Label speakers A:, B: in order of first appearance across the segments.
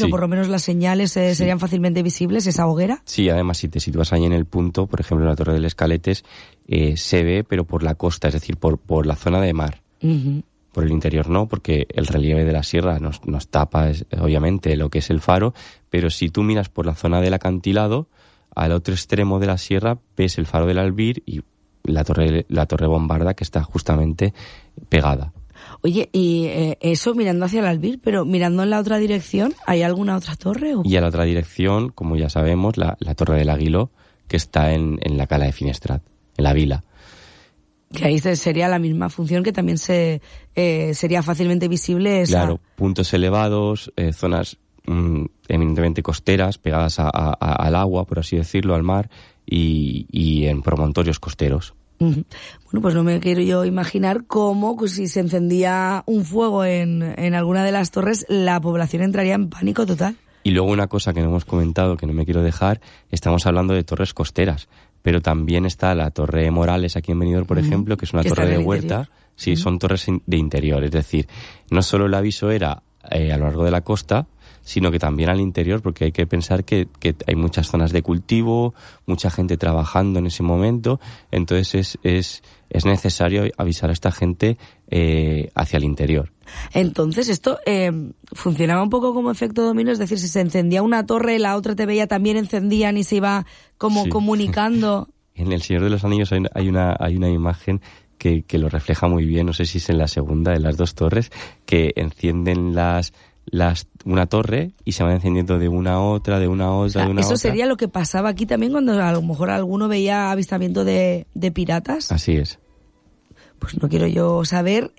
A: o por lo menos las señales serían fácilmente visibles, esa hoguera.
B: Sí, además si te sitúas ahí en el punto, por ejemplo en la Torre del Escaletes, se ve, pero por la costa, es decir, por la zona de mar. Uh-huh. Por el interior no, porque el relieve de la sierra nos tapa, obviamente, lo que es el faro, pero si tú miras por la zona del acantilado, al otro extremo de la sierra ves el faro del Albir y la torre bombarda que está justamente pegada.
A: Oye, y eso mirando hacia el Albir, pero mirando en la otra dirección, ¿hay alguna otra torre?
B: Y a la otra dirección, como ya sabemos, la Torre del Aguiló, que está en la cala de Finestrat, en la vila.
A: Que ahí sería la misma función, que también sería fácilmente visible esa...
B: Claro, puntos elevados, zonas eminentemente costeras, pegadas al agua, por así decirlo, al mar, y en promontorios costeros.
A: Uh-huh. Bueno, pues no me quiero yo imaginar cómo, pues, si se encendía un fuego en alguna de las torres, la población entraría en pánico total.
B: Y luego una cosa que no hemos comentado, que no me quiero dejar, estamos hablando de torres costeras, pero también está la Torre Morales aquí en Benidorm, por ejemplo, que es una torre de huerta. Interior. Sí, son torres de interior, es decir, no solo el aviso era a lo largo de la costa, sino que también al interior, porque hay que pensar que hay muchas zonas de cultivo, mucha gente trabajando en ese momento, entonces es necesario avisar a esta gente hacia el interior.
A: Entonces esto funcionaba un poco como efecto dominó, es decir, si se encendía una torre, la otra te veía, también encendían y se iba como comunicando.
B: En El Señor de los Anillos hay una imagen que lo refleja muy bien, no sé si es en la segunda de las dos torres, que encienden una torre y se van encendiendo de una a otra, de una a otra, de una a otra.
A: ¿Eso sería lo que pasaba aquí también cuando a lo mejor alguno veía avistamiento de piratas?
B: Así es.
A: Pues no quiero yo saber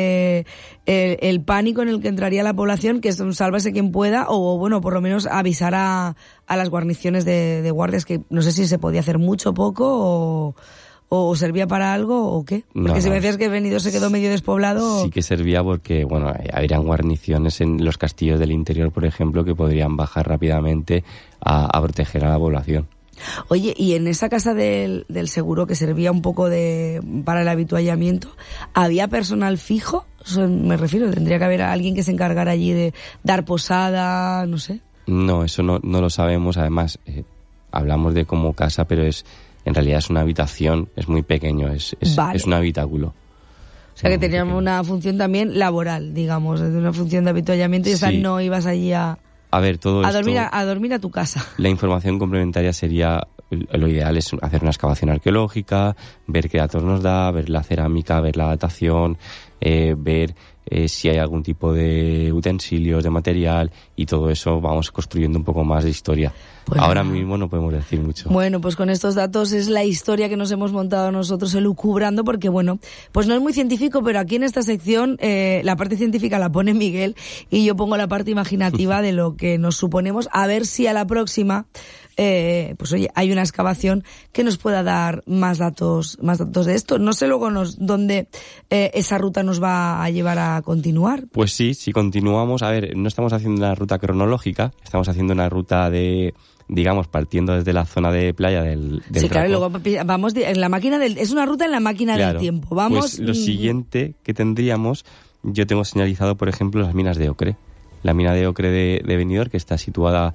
A: el pánico en el que entraría la población, que es sálvese quien pueda, o bueno, por lo menos avisar a las guarniciones de guardias, que no sé si se podía hacer mucho, poco, o servía para algo o qué. Porque si me decías que Benidorm se quedó medio despoblado...
B: Sí que servía porque, bueno, habrían guarniciones en los castillos del interior, por ejemplo, que podrían bajar rápidamente a proteger a la población.
A: Oye, y en esa casa del seguro, que servía un poco para el habituallamiento, ¿había personal fijo? Me refiero, tendría que haber alguien que se encargara allí de dar posada, no sé.
B: No, eso no lo sabemos. Además, hablamos de como casa, pero en realidad es una habitación, es muy pequeño, es un habitáculo.
A: O sea que teníamos una función también laboral, digamos, una función de habituallamiento, y esa no ibas allí a ver, todo esto, dormir a tu casa.
B: La información complementaria sería, lo ideal es hacer una excavación arqueológica, ver qué datos nos da, ver la cerámica, ver la datación, ver si hay algún tipo de utensilios, de material, y todo eso vamos construyendo un poco más de historia. Bueno, ahora mismo no podemos decir mucho.
A: Bueno, pues con estos datos es la historia que nos hemos montado nosotros elucubrando, porque bueno, pues no es muy científico, pero aquí en esta sección la parte científica la pone Miguel y yo pongo la parte imaginativa de lo que nos suponemos, a ver si a la próxima pues oye, hay una excavación que nos pueda dar más datos de esto. No sé luego dónde esa ruta nos va a llevar a continuar.
B: Pues sí, si continuamos, a ver, no estamos haciendo una ruta cronológica, estamos haciendo una ruta digamos, partiendo desde la zona de playa del
A: sí, claro, y luego vamos en la máquina es una ruta en la máquina del tiempo. Vamos.
B: Pues lo siguiente que tendríamos, yo tengo señalizado, por ejemplo, las minas de Ocre. La mina de Ocre de Benidorm, que está situada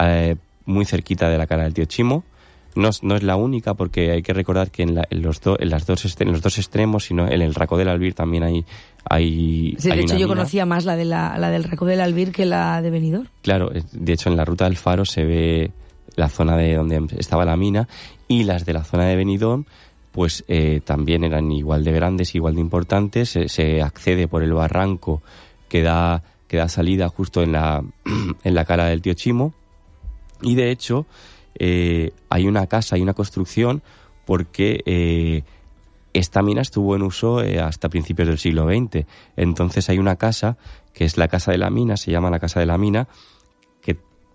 B: muy cerquita de la cala del Tío Chimo. No es la única, porque hay que recordar que en los dos extremos, sino en el Racó del Albir también hay
A: sí, de hecho yo conocía más la del Racó del Albir que la de Benidorm.
B: Claro, de hecho en la ruta del Faro se ve la zona de donde estaba la mina, y las de la zona de Benidorm pues también eran igual de grandes, igual de importantes. Se accede por el barranco que da salida justo en la cala del Tío Chimo, y de hecho hay una construcción, porque esta mina estuvo en uso hasta principios del siglo XX. Entonces hay una casa, que es la Casa de la Mina, se llama la Casa de la Mina, que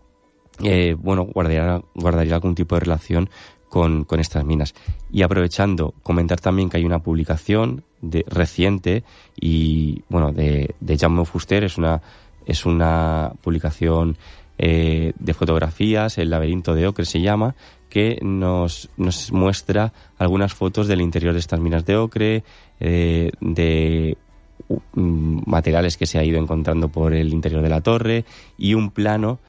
B: guardaría algún tipo de relación con estas minas. Y aprovechando, comentar también que hay una publicación reciente y de Jaume Fuster, es una publicación de fotografías, El laberinto de Ocre se llama, que nos muestra algunas fotos del interior de estas minas de Ocre, de materiales que se ha ido encontrando por el interior de la torre, y un plano